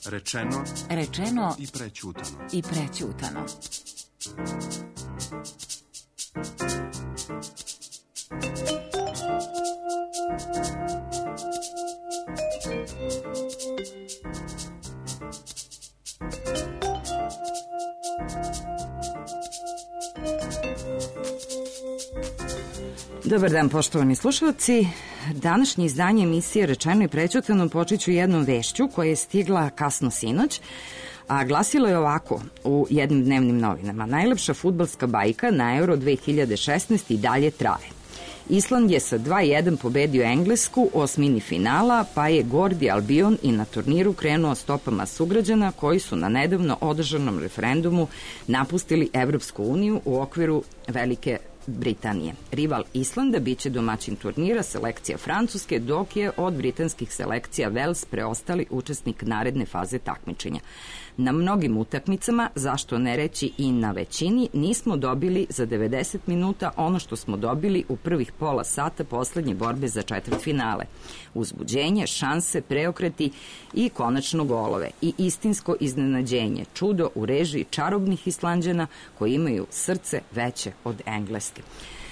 Rečeno i prećutano. Dobar dan, poštovani slušalci. Današnje izdanje emisije Rečeno i prećutano počet ću jednom vešću koja je stigla kasno sinoć, a glasilo je ovako u jednim dnevnim novinama. Najlepša fudbalska bajka na Euro 2016 i dalje traje. Island je sa 2:1 pobedio Englesku u osmini finala, pa je Gordi Albion i na turniru krenuo stopama sugrađana koji su na nedavno održanom referendumu napustili Evropsku uniju u okviru Velike Britanije. Rival Islanda biće domaćin turnira selekcija Francuske, dok je od britanskih selekcija Wales preostali učesnik naredne faze takmičenja. Na mnogim utakmicama, zašto ne reći i na većini, nismo dobili za 90 minuta ono što smo dobili u prvih pola sata poslednje borbe za četvrtfinale. Uzbuđenje, šanse, preokreti i konačno golove. I istinsko iznenađenje, čudo u režiji čarobnih Islanđana koji imaju srce veće od Engleske.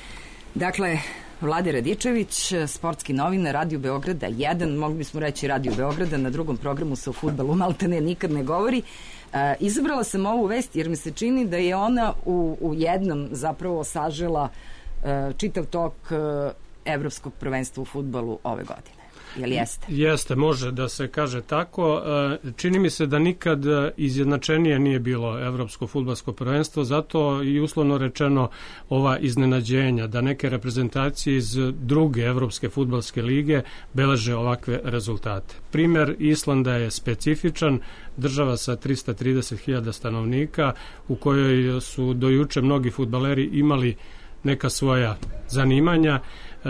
Dakle, Vlade Radičević, sportski novinar, Radio Beograda 1, mogli bismo reći Radio Beograda, na drugom programu se o fudbalu maltene nikad ne govori. Izabrala sam ovu vest jer mi se čini da je ona u jednom zapravo sažela čitav tok evropskog prvenstva u fudbalu ove godine. Jel jeste? Jeste, može da se kaže tako. Čini mi se da nikad izjednačenije nije bilo evropsko fudbalsko prvenstvo, zato i uslovno rečeno ova iznenađenja da neke reprezentacije iz druge evropske fudbalske lige beleže ovakve rezultate. Primer Islanda je specifičan, država sa 330.000 stanovnika u kojoj su do juče mnogi fudbaleri imali neka svoja zanimanja,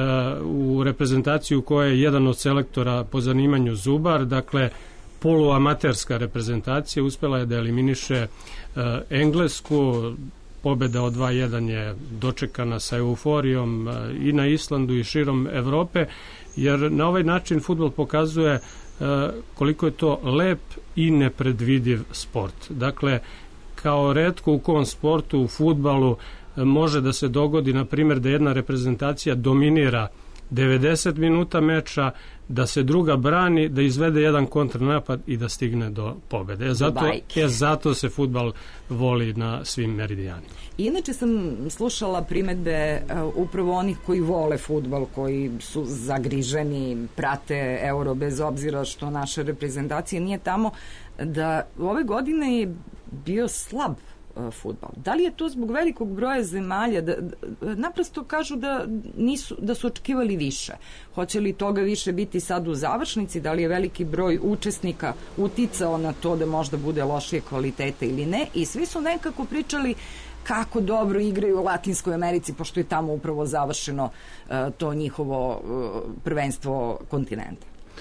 u reprezentaciju koja je jedan od selektora po zanimanju zubar, dakle poluamaterska reprezentacija, uspela je da eliminiše Englesku. Pobeda od 2:1 je dočekana sa euforijom i na Islandu i širom Evrope, jer na ovaj način fudbal pokazuje koliko je to lep i nepredvidiv sport. Dakle, kao retko u kom sportu, u fudbalu, može da se dogodi, na primjer, da jedna reprezentacija dominira 90 minuta meča, da se druga brani, da izvede jedan kontranapad i da stigne do pobede. Zato se fudbal voli na svim meridijanima. Inače sam slušala primetbe upravo onih koji vole fudbal, koji su zagriženi, prate Euro bez obzira što naša reprezentacija nije tamo, da ove godine je bio slab fudbal. Da li je to zbog velikog broja zemalja? Naprosto kažu da su očekivali više. Hoće li toga više biti sad u završnici? Da li je veliki broj učesnika uticao na to da možda bude lošije kvaliteta ili ne? I svi su nekako pričali kako dobro igraju u Latinskoj Americi, pošto je tamo upravo završeno to njihovo prvenstvo kontinenta.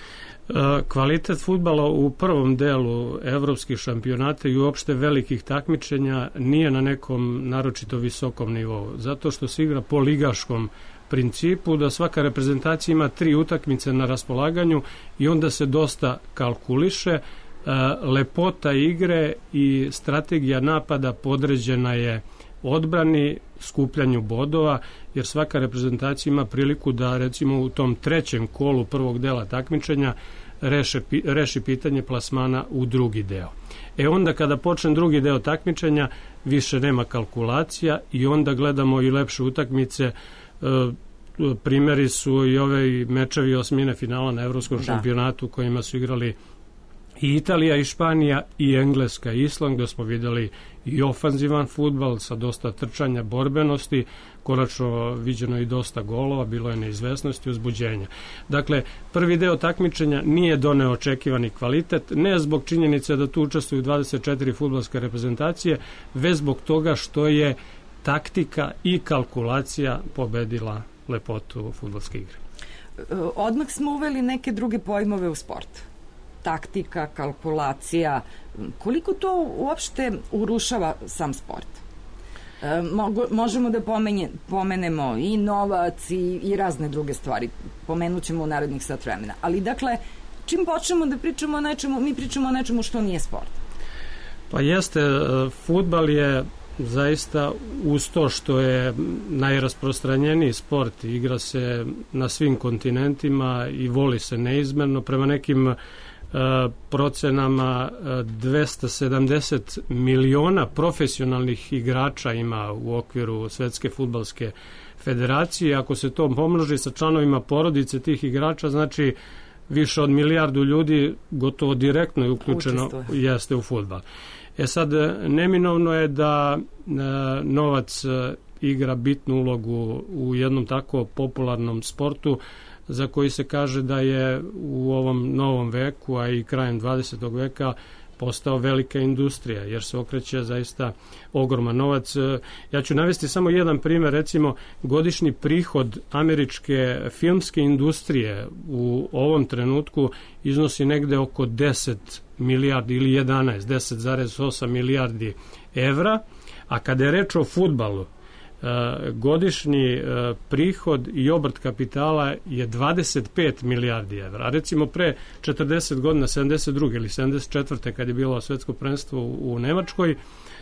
Kvalitet fudbala u prvom delu evropskih šampionata i uopšte velikih takmičenja nije na nekom naročito visokom nivou, zato što se igra po ligaškom principu, da svaka reprezentacija ima 3 utakmice na raspolaganju i onda se dosta kalkuliše. Lepota igre i strategija napada podređena je odbrani, skupljanju bodova, jer svaka reprezentacija ima priliku da recimo u tom trećem kolu prvog dela takmičenja reši pitanje plasmana u drugi deo. Onda kada počne drugi deo takmičenja više nema kalkulacija i onda gledamo i lepše utakmice. Primjeri su i ove mečevi osmine finala na evropskom šampionatu kojima su igrali i Italija i Španija i Engleska i Island, gdje smo vidjeli i ofanzivan fudbal sa dosta trčanja, borbenosti, konačno viđeno i dosta golova, bilo je neizvesnosti i uzbuđenja. Dakle, prvi deo takmičenja nije doneo očekivani kvalitet, ne zbog činjenice da tu učestvuju 24 fudbalske reprezentacije, već zbog toga što je taktika i kalkulacija pobedila lepotu fudbalske igre. Odmah smo uveli neke druge pojmove u sport. Taktika, kalkulacija, koliko to uopšte urušava sam sport? Možemo da pomenemo i novac i razne druge stvari. Pomenut ćemo u narednih sat vremena. Ali dakle, čim počnemo da pričamo o nečemu, mi pričamo o nečemu što nije sport. Pa jeste, fudbal je zaista uz to što je najrasprostranjeniji sport, igra se na svim kontinentima i voli se neizmerno. Prema nekim procenama 270 miliona profesionalnih igrača ima u okviru Svetske fudbalske federacije. Ako se to pomnoži sa članovima porodice tih igrača, znači više od milijardu ljudi gotovo direktno je uključeno jeste u fudbal. Sad, neminovno je da novac igra bitnu ulogu u jednom tako popularnom sportu za koji se kaže da je u ovom novom veku, a i krajem 20. veka postao velika industrija, jer se okreće zaista ogroman novac. Ja ću navesti samo jedan primjer, recimo godišnji prihod američke filmske industrije u ovom trenutku iznosi negde oko 10 milijardi ili 10,8 milijardi evra, a kada je reč o fudbalu, godišnji prihod i obrt kapitala je 25 milijardi evra. A recimo pre 40 godina, 72. ili 74. kad je bilo svetsko prvenstvo u Nemačkoj,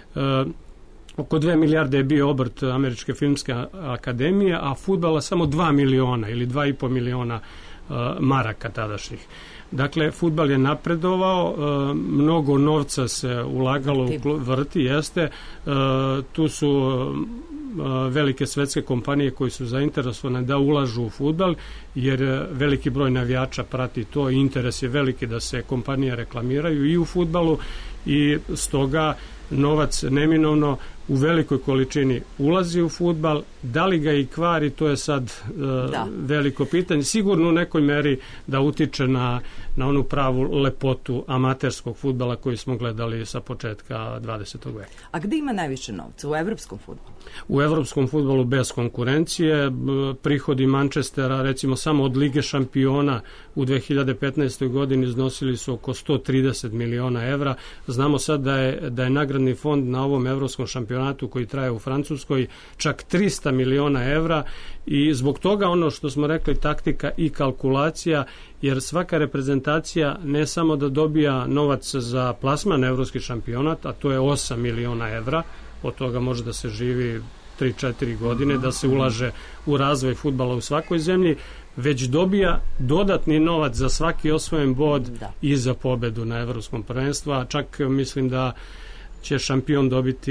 oko 2 milijarde je bio obrt Američke filmske akademije, a fudbala samo 2 miliona ili 2,5 miliona maraka tadašnjih. Dakle, fudbal je napredovao, mnogo novca se ulagalo u vrti, jeste. Tu su velike svetske kompanije koji su zainteresovane da ulažu u fudbal, jer veliki broj navijača prati to i interes je veliki da se kompanije reklamiraju i u fudbalu i stoga novac neminovno u velikoj količini ulazi u fudbal. Da li ga i kvari, to je sad veliko pitanje. Sigurno u nekoj meri da utiče na onu pravu lepotu amaterskog fudbala koji smo gledali sa početka 20. veka. A gde ima najviše novca? U evropskom fudbalu? U evropskom fudbalu bez konkurencije. Prihodi Manchestera, recimo samo od Lige šampiona u 2015. godini iznosili su oko 130 miliona evra. Znamo sad da je nagradni fond na ovom evropskom šampionatu koji traje u Francuskoj čak 300 miliona evra i zbog toga ono što smo rekli taktika i kalkulacija, jer svaka reprezentacija ne samo da dobija novac za plasman na evropski šampionat, a to je 8 miliona evra, od toga može da se živi 3-4 godine, da se ulaže u razvoj fudbala u svakoj zemlji, već dobija dodatni novac za svaki osvojen bod i za pobedu na evropskom prvenstvu, a čak mislim da će šampion dobiti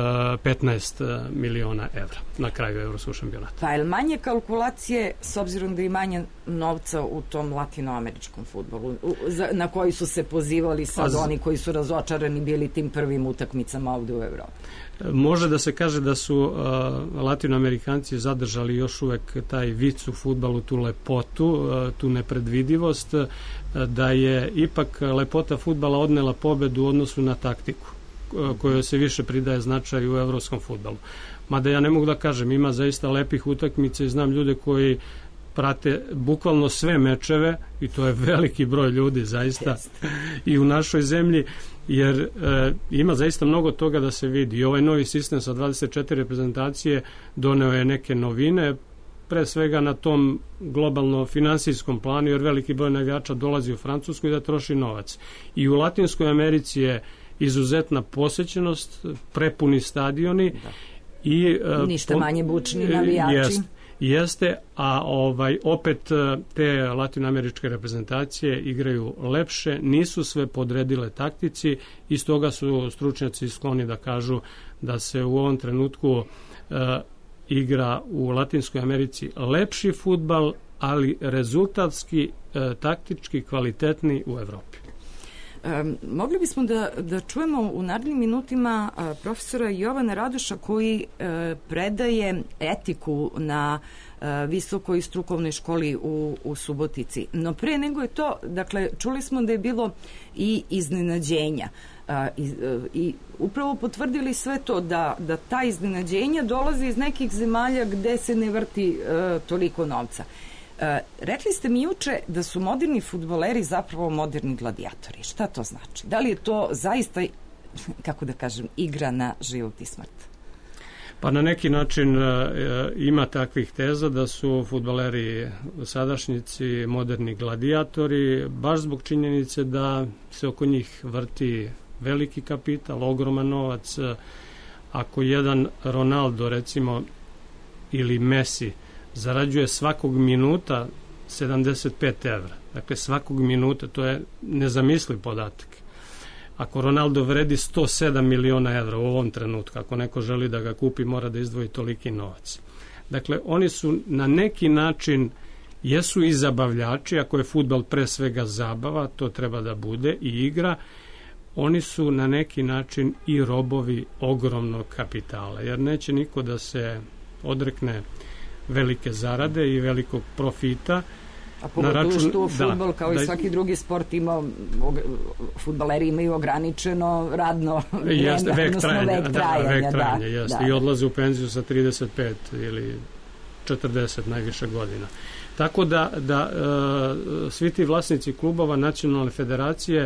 15 miliona evra na kraju evropskog šampionata. Pa je manje kalkulacije s obzirom da je manje novca u tom latinoameričkom fudbalu na koji su se pozivali sad oni koji su razočarani bili tim prvim utakmicama ovde u Evropi? Može da se kaže da su latinoamerikanci zadržali još uvek taj vic u fudbalu, tu lepotu, tu nepredvidivost, da je ipak lepota fudbala odnela pobedu u odnosu na taktiku kojoj se više pridaje značaj u evropskom fudbalu. Mada ja ne mogu da kažem, ima zaista lepih utakmica i znam ljude koji prate bukvalno sve mečeve i to je veliki broj ljudi zaista i u našoj zemlji, jer ima zaista mnogo toga da se vidi. I ovaj novi sistem sa 24 reprezentacije doneo je neke novine, pre svega na tom globalno finansijskom planu, jer veliki broj navijača dolazi u Francusku i da troši novac. I u Latinskoj Americi je izuzetna posećenost, prepuni stadioni i ništa manje bučni navijači. Jeste, a opet te latinoameričke reprezentacije igraju lepše, nisu sve podredile taktici i stoga su stručnjaci skloni da kažu da se u ovom trenutku igra u Latinskoj Americi lepši fudbal, ali rezultatski, taktički kvalitetni u Evropi. Mogli bismo da čujemo u narednim minutima profesora Jovana Radoša koji predaje etiku na visokoj strukovnoj školi u Subotici. No pre nego je to, dakle, čuli smo da je bilo i iznenađenja i upravo potvrdili sve to da ta iznenađenja dolaze iz nekih zemalja gde se ne vrti toliko novca. Rekli ste mi juče da su moderni fudbaleri zapravo moderni gladijatori. Šta to znači? Da li je to zaista, kako da kažem, igra na život i smrt? Pa na neki način ima takvih teza da su fudbaleri sadašnjici moderni gladijatori, baš zbog činjenice da se oko njih vrti veliki kapital, ogroman novac. Ako jedan Ronaldo, recimo, ili Messi zarađuje svakog minuta 75 evra, dakle svakog minuta, to je nezamisliv podatak. Ako Ronaldo vredi 107 miliona evra u ovom trenutku, ako neko želi da ga kupi, mora da izdvoji toliki novac. Dakle, oni su na neki način, jesu i zabavljači, ako je fudbal pre svega zabava, to treba da bude i igra, oni su na neki način i robovi ogromnog kapitala, jer neće niko da se odrekne velike zarade i velikog profita. A pogotovo što fudbal, kao i svaki drugi sport, fudbaleri imaju ograničeno radno vreme, odnosno vek trajanja. I odlaze u penziju sa 35 ili 40 najviše godina. Tako da svi ti vlasnici klubova nacionalne federacije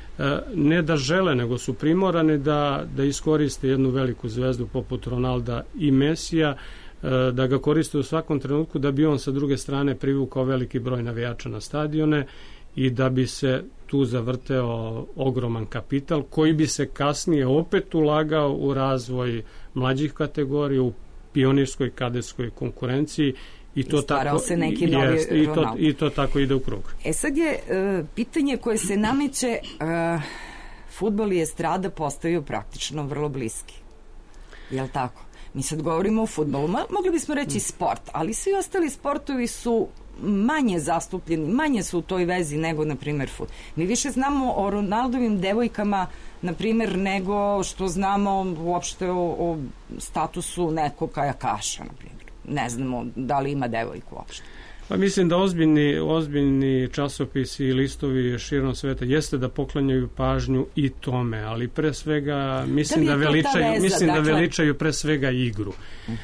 ne da žele, nego su primorani da iskoriste jednu veliku zvezdu poput Ronalda i Mesija, da ga koriste u svakom trenutku da bi on sa druge strane privukao veliki broj navijača na stadione i da bi se tu zavrteo ogroman kapital koji bi se kasnije opet ulagao u razvoj mlađih kategorija, u pionirskoj kadetskoj konkurenciji i to tako se neki novi i to tako ide u krug. Sad je pitanje koje se nameće, fudbal i estrada postaju praktično vrlo bliski. Je li tako? Mi sad govorimo o fudbalu, mogli bismo reći sport, ali svi ostali sportovi su manje zastupljeni, manje su u toj vezi nego, na primjer, fudbal. Mi više znamo o Ronaldovim devojkama, na primjer, nego što znamo uopšte o statusu nekog kajakaša, na primjer. Ne znamo da li ima devojku uopšte. Pa mislim da ozbiljni časopisi i listovi širom sveta jeste da poklanjaju pažnju i tome, ali pre svega mislim da veličaju pre svega igru.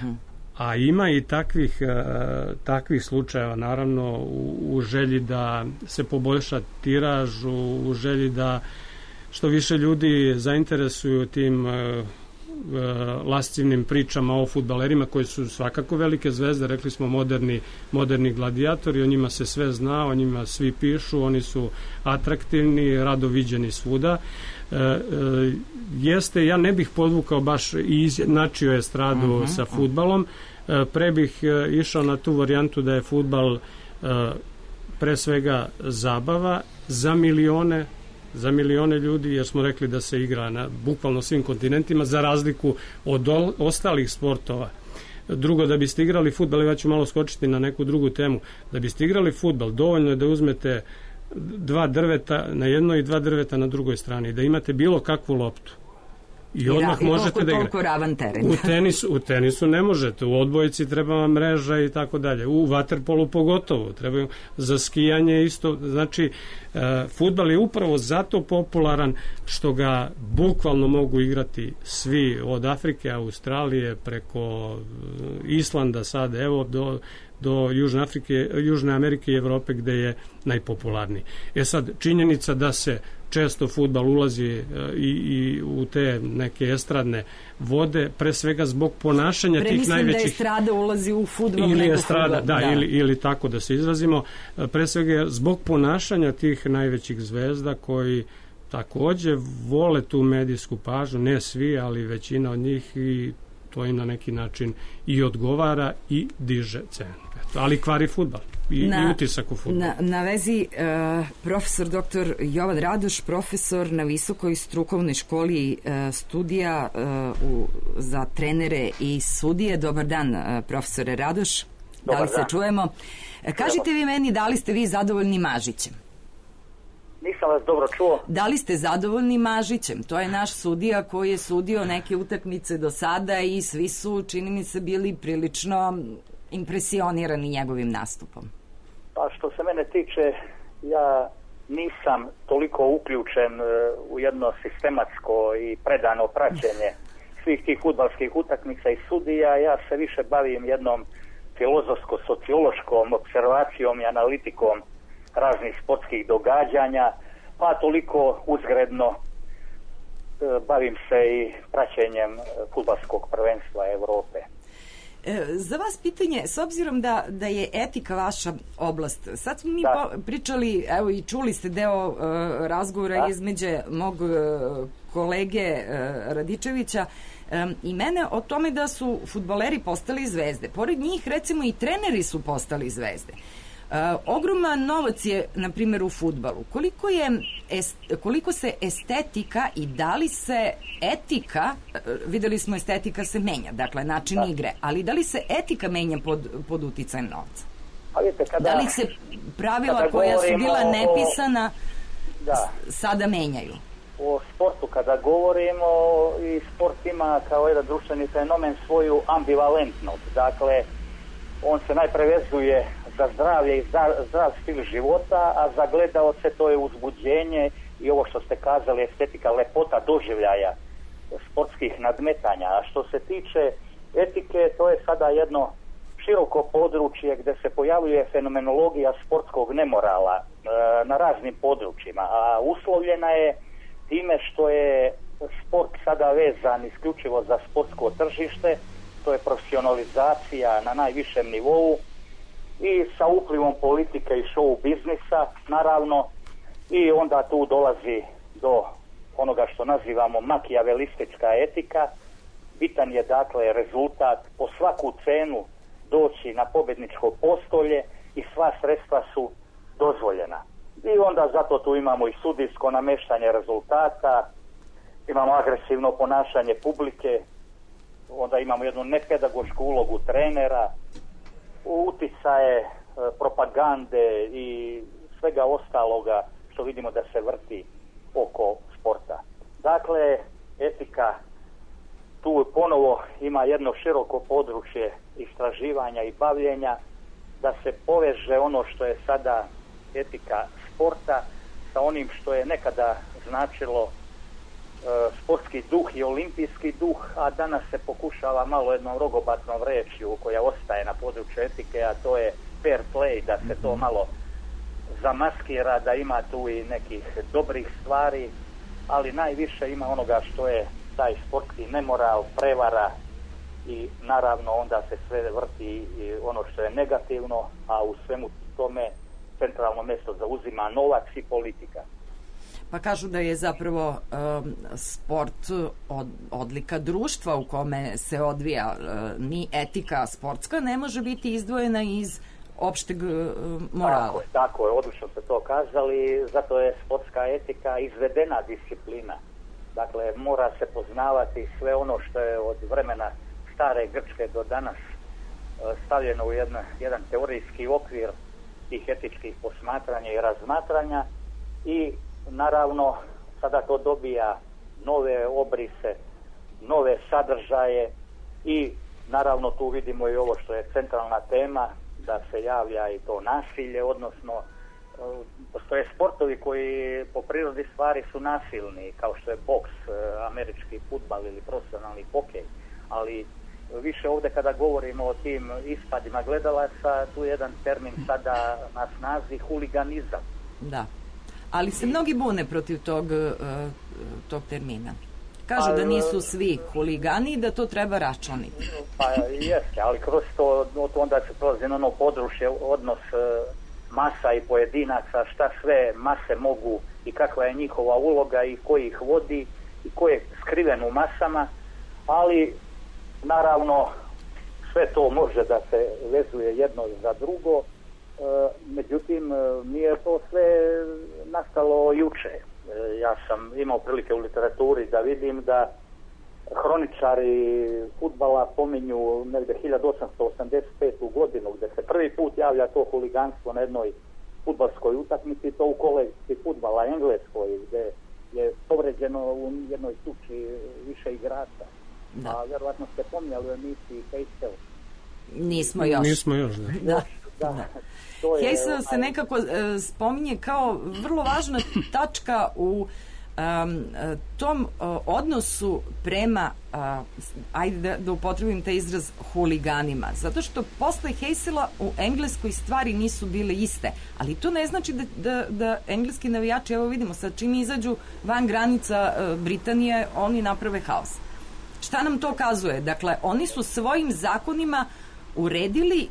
A ima i takvih slučajeva, naravno, u želji da se poboljša tiraž, u želji da što više ljudi zainteresuju tim lascivnim pričama o fudbalerima koji su svakako velike zvezde, rekli smo moderni gladijatori, o njima se sve zna, o njima svi pišu, oni su atraktivni, rado viđeni svuda. Ja ne bih podvukao baš i izjednačio estradu sa fudbalom, pre bih išao na tu varijantu da je fudbal pre svega zabava za milione ljudi, jer smo rekli da se igra na bukvalno svim kontinentima, za razliku od ostalih sportova. Drugo, da biste igrali fudbal, ja ću malo skočiti na neku drugu temu, da biste igrali fudbal, dovoljno je da uzmete 2 drveta na jednoj i 2 drveta na drugoj strani, da imate bilo kakvu loptu. I odmah možete da igrate. Ravan teren. U tenisu ne možete, u odbojci treba vam mreža i tako dalje. U vaterpolu pogotovo, treba za skijanje isto. Znači, fudbal je upravo zato popularan što ga bukvalno mogu igrati svi, od Afrike, Australije, preko Islanda sad, evo do Južne Amerike i Evrope gde je najpopularniji. Sad, činjenica da se često fudbal ulazi i u te neke estradne vode, pre svega zbog ponašanja tih najvećih... Premislim da estrada ulazi u fudbal nego fudbal. Ili tako da se izrazimo. Pre svega zbog ponašanja tih najvećih zvezda koji takođe vole tu medijsku pažnju, ne svi, ali većina od njih, i to im na neki način i odgovara i diže cenu. Ali kvari fudbal i utisak u fudbalu. Na vezi profesor dr. Jovan Radoš, profesor na Visokoj strukovnoj školi studija za trenere i sudije. Dobar dan, profesore Radoš. Da li se čujemo? Kažite vi meni, da li ste vi zadovoljni Mažićem? Nisam vas dobro čuo. Da li ste zadovoljni Mažićem? To je naš sudija koji je sudio neke utakmice do sada i svi su, čini mi se, bili prilično impresionirani njegovim nastupom. Pa što se mene tiče, ja nisam toliko uključen u jedno sistematsko i predano praćenje svih tih fudbalskih utakmica i sudija. Ja se više bavim jednom filozofsko-sociološkom observacijom i analitikom raznih sportskih događanja, pa toliko uzgredno bavim se i praćenjem fudbalskog prvenstva Europe. Za vas pitanje, s obzirom da je etika vaša oblast, sad smo mi pričali, evo i čuli ste deo razgovora između mog kolege Radičevića i mene o tome da su fudbaleri postali zvezde. Pored njih, recimo, i treneri su postali zvezde. Ogroman novac je, na primjer, u fudbalu. Koliko se estetika i da li se etika, videli smo estetika se menja, dakle način igre, ali da li se etika menja pod uticajem novca? Da li se pravila koja su bila nepisana sada menjaju? O sportu kada govorimo, i sport ima kao jedan društveni fenomen svoju ambivalentnost. Dakle, on se najpre vezuje za zdravlje i zdrav stil života, a za gledaoce to je uzbuđenje i ovo što ste kazali, estetika, lepota doživljaja sportskih nadmetanja. A što se tiče etike, to je sada jedno široko područje gdje se pojavljuje fenomenologija sportskog nemorala na raznim područjima, a uslovljena je time što je sport sada vezan isključivo za sportsko tržište, to je profesionalizacija na najvišem nivou i sa uplivom politike i show biznisa, naravno, i onda tu dolazi do onoga što nazivamo makijavelistička etika. Bitan je dakle rezultat, po svaku cenu doći na pobjedničko postolje i sva sredstva su dozvoljena. I onda zato tu imamo i sudijsko nameštanje rezultata, imamo agresivno ponašanje publike, onda imamo jednu nepedagošku ulogu trenera, uticaje propagande i svega ostaloga što vidimo da se vrti oko sporta. Dakle, etika tu ponovo ima jedno široko područje istraživanja i bavljenja, da se poveže ono što je sada etika sporta sa onim što je nekada značilo sportski duh i olimpijski duh, a danas se pokušava malo jednom rogobatnom rečju koja ostaje na području etike, a to je fair play, da se to malo zamaskira, da ima tu i nekih dobrih stvari, ali najviše ima onoga što je taj sportski nemoral, prevara i naravno onda se sve vrti i ono što je negativno, a u svemu tome centralno mjesto zauzima novac i politika. Pa kažu da je zapravo sport odlika društva u kome se odvija, ni etika sportska ne može biti izdvojena iz opšteg morala. Tako je, odlično ste to kazali, zato je sportska etika izvedena disciplina. Dakle, mora se poznavati sve ono što je od vremena stare Grčke do danas stavljeno u jedan teorijski okvir tih etičkih posmatranja i razmatranja i naravno sada to dobija nove obrise, nove sadržaje i naravno tu vidimo i ovo što je centralna tema, da se javlja i to nasilje, odnosno postoje sportovi koji po prirodi stvari su nasilni, kao što je boks, američki fudbal ili profesionalni hokej, ali više ovdje kada govorimo o tim ispadima gledalaca, tu je jedan termin sada na snazi, huliganizam. Da, ali se mnogi bune protiv tog termina. Kažu da nisu svi huligani i da to treba računiti. Pa jeste, ali kroz to onda se prolazi na ono područje, odnos masa i pojedinaca, šta sve mase mogu i kakva je njihova uloga i ko ih vodi i ko je skriven u masama, ali naravno sve to može da se vezuje jedno za drugo, međutim nije to sve nastalo juče. Ja sam imao prilike u literaturi da vidim da hroničari fudbala pominju negdje 1885. godinu gdje se prvi put javlja to huliganstvo na jednoj fudbalskoj utakmici, to u kolekciji fudbala Engleskoj gdje je povređeno u jednoj tuči više igrača. Da. A vjerovatno ste pomnjali u emisiji Heysel. Nismo još. Da. Heysel se nekako spominje kao vrlo važna tačka u tom odnosu prema, ajde da upotrebim taj izraz, huliganima. Zato što posle Heysela u Engleskoj stvari nisu bile iste. Ali to ne znači da engleski navijači, evo vidimo, sad čim izađu van granica Britanije, oni naprave haos. Šta nam to kazuje? Dakle, oni su svojim zakonima uredili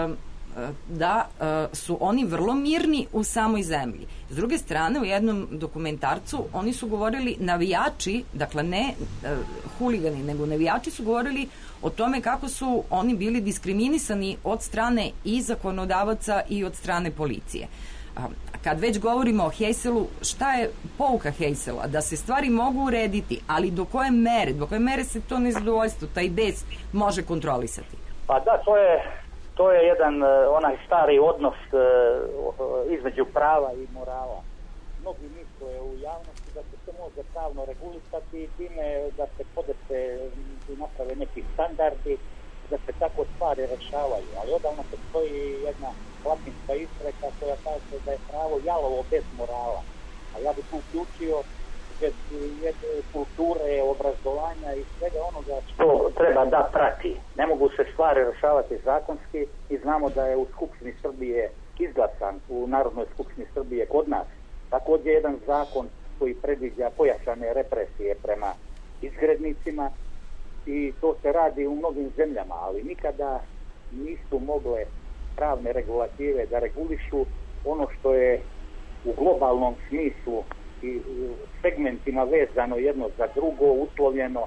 da su oni vrlo mirni u samoj zemlji. S druge strane, u jednom dokumentarcu oni su govorili navijači, dakle ne huligani, nego navijači su govorili o tome kako su oni bili diskriminisani od strane i zakonodavaca i od strane policije. Kad već govorimo o Heyselu, šta je pouka Heysela? Da se stvari mogu urediti, ali do koje mere se to nezadovoljstvo, taj bes može kontrolisati? Pa da, to je jedan onaj stari odnos između prava i morala. Mnogi misle u javnosti da se to može pravno regulisati i time da se podese i naprave neki standardi, da se tako stvari rešavaju. Ali odavno postoji jedna latinska izreka koja kaže da je pravo jalovo bez morala. A ja bih tu uključio bez kulture, obrazovanja i svega onoga što treba da prati. Ne mogu se stvari rešavati zakonski i znamo da je u Skupštini Srbije izglasan, u Narodnoj skupštini Srbije kod nas također jedan zakon koji predviđa pojačane represije prema izgrednicima i to se radi u mnogim zemljama, ali nikada nisu mogle pravne regulative da regulišu ono što je u globalnom smislu i segmentima vezano jedno za drugo, uslovljeno,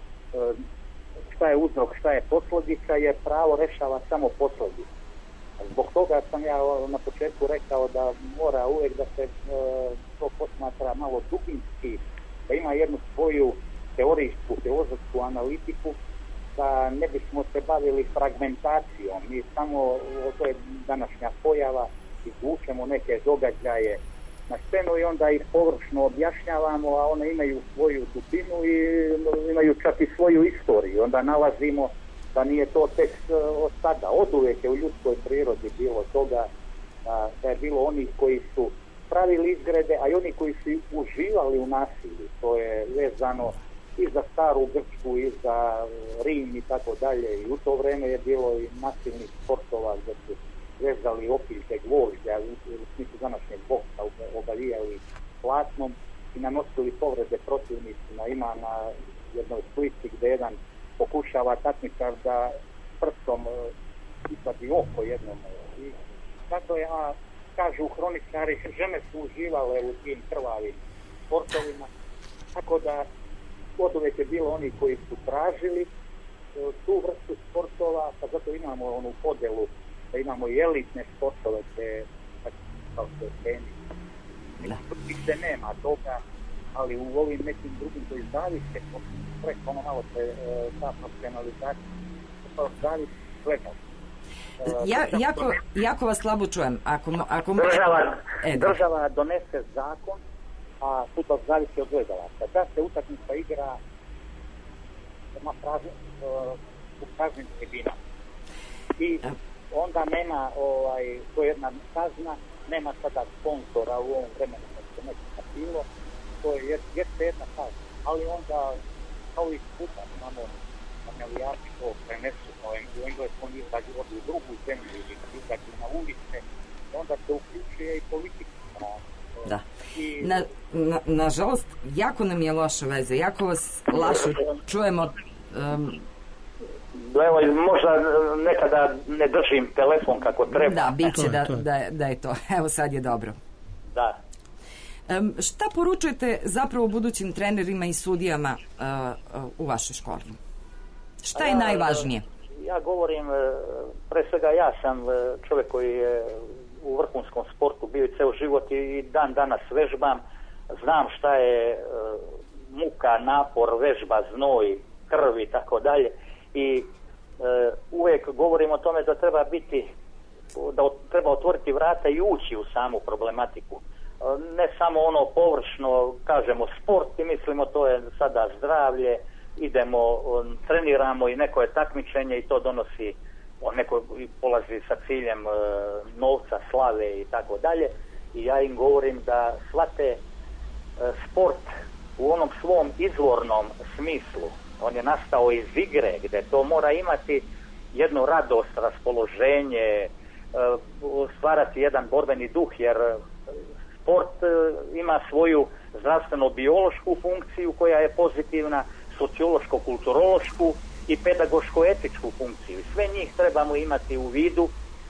šta je uzrok, šta je posljedica, jer pravo rešava samo posljedice. Zbog toga sam ja na početku rekao da mora uvijek da se to posmatra malo dubinski, da ima jednu svoju teorijsku, filozofsku analitiku, da ne bismo se bavili fragmentacijom. Mi samo, to je današnja pojava, izvučemo neke događaje na scenu i onda ih površno objašnjavamo, a one imaju svoju dubinu i imaju čak i svoju istoriju. Onda nalazimo da nije to tek od sada. Oduvijek je u ljudskoj prirodi bilo toga da je bilo onih koji su pravili izgrede, a i oni koji su uživali u nasilju. To je vezano i za staru Grčku, i za Rim i tako dalje. I u to vreme je bilo i nasilnih sportova gdje su vezali opiljke gvožđa u smislu današnjeg boksa, obalijali platnom i nanosili povrede protivnicima. Ima na jednoj slici gdje jedan pokušava takmičar da prstom isvadi oko jednom. I tako je, kažu hroničari, žene su uživale u tim krvavim sportovima, tako da oduvijek je bilo oni koji su tražili tu vrstu sportova, pa zato imamo onu podelu da imamo i elitne sportove kao što je tenis. Gdje nema toga, ali u ovim nekim drugim koji zavise, preko ono malo se ta profesionalizacija, zavise svega. Jako vas slabo čujem. Država donese zakon, a fudbal zavisi od gledalaca. Da se utakmica igra u praznim tribinama. I onda nema, to je jedna kazna, nema sada sponzora u ovom vremenu kad se nekada bilo, to je jedna kazna. Ali onda, kao i puta, imamo navijači to prenesu, u Engleskom izađu u drugu zemlju ili izađu na ulice, onda se uključuje i politika. Da. Nažalost, jako nam je loša veza, jako vas lašo čujemo. Evo, možda nekada ne držim telefon kako treba. Da, bit će da je to. Evo sad je dobro. Da. Šta poručujete zapravo budućim trenerima i sudijama u vašoj školi? Šta je najvažnije? Ja govorim, pre svega ja sam čovjek koji je u vrhunskom sportu bio i ceo život i dan danas vežbam. Znam šta je muka, napor, vežba, znoj, krv i tako dalje. I uvijek govorim o tome da treba biti, da treba otvoriti vrata i ući u samu problematiku. Ne samo ono površno, kažemo sport i mislimo to je sada zdravlje, idemo, treniramo i neko je takmičenje i to donosi, neko polazi sa ciljem novca, slave i tako dalje. I ja im govorim da shvate sport u onom svom izvornom smislu, on je nastao iz igre, gdje to mora imati jednu radost, raspoloženje, stvarati jedan borbeni duh, jer sport ima svoju zdravstveno-biološku funkciju koja je pozitivna, sociološko-kulturološku i pedagoško-etičku funkciju. Sve njih trebamo imati u vidu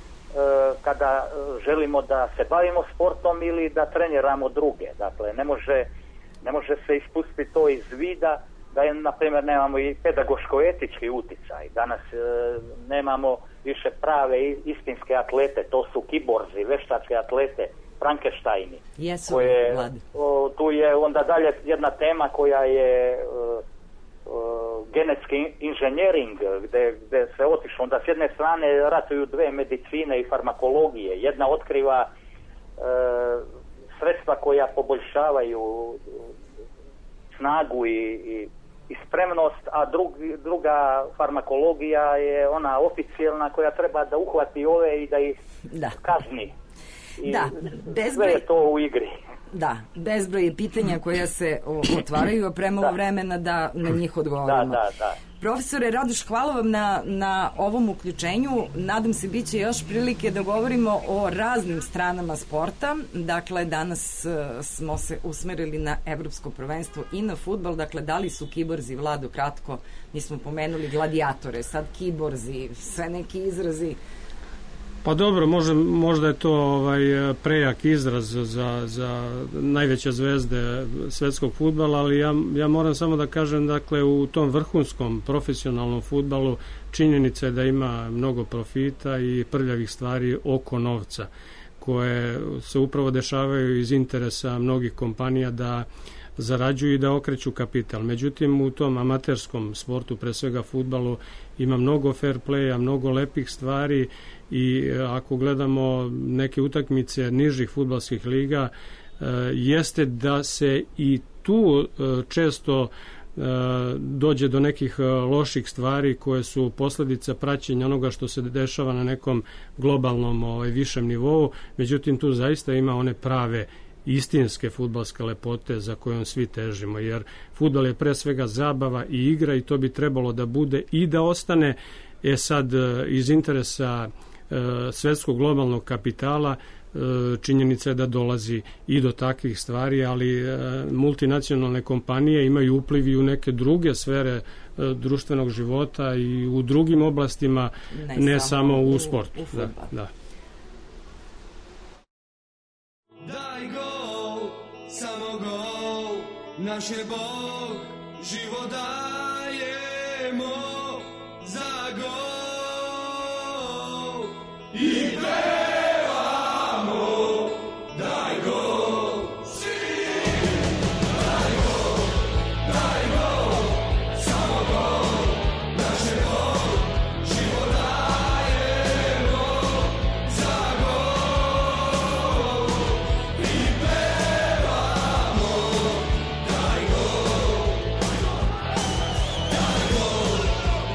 kada želimo da se bavimo sportom ili da treniramo druge. Dakle, ne može se ispustiti to iz vida da je, na primjer, nemamo i pedagoško-etički uticaj. Danas nemamo više prave istinske atlete, to su kiborzi, veštačke atlete, Frankensteini. Jesu, tu je onda dalje jedna tema koja je genetski inženjering, gdje se otišlo, onda s jedne strane ratuju dve medicine i farmakologije. Jedna otkriva sredstva koja poboljšavaju snagu i spremnost, a druga farmakologija je ona oficijelna koja treba da uhvati ove i da ih kazni. I sve je to u igri. Da, bezbroj je pitanja koja se otvaraju, a premalo vremena da na njih odgovorimo. Da. Profesore Radoš, hvala vam na ovom uključenju. Nadam se bit će još prilike da govorimo o raznim stranama sporta. Dakle, danas smo se usmerili na evropsko prvenstvo i na fudbal. Dakle, da li su kiborzi, Vlado, kratko, mi smo pomenuli gladiatore, sad kiborzi, sve neki izrazi. Pa dobro, možda je to prejak izraz za najveće zvezde svetskog fudbala, ali ja moram samo da kažem, dakle, u tom vrhunskom profesionalnom fudbalu činjenica je da ima mnogo profita i prljavih stvari oko novca, koje se upravo dešavaju iz interesa mnogih kompanija da zarađuju i da okreću kapital. Međutim, u tom amaterskom sportu, pre svega fudbalu, ima mnogo fair playa, mnogo lepih stvari i ako gledamo neke utakmice nižih fudbalskih liga, jeste da se i tu često dođe do nekih loših stvari koje su posljedica praćenja onoga što se dešava na nekom globalnom višem nivou. Međutim, tu zaista ima one prave istinske fudbalske lepote za kojom svi težimo, jer fudbal je pre svega zabava i igra i to bi trebalo da bude i da ostane. Sad, iz interesa svetskog globalnog kapitala činjenica je da dolazi i do takvih stvari, ali multinacionalne kompanije imaju upliv i u neke druge sfere društvenog života i u drugim oblastima, ne samo u sportu. Da. Daj gol, samo gol, naš je Bog, život dajemo za gol i pevamo, daj gol, svi, daj gol, samo gol, naš je Bog, život dajemo za gol i pevamo, daj gol,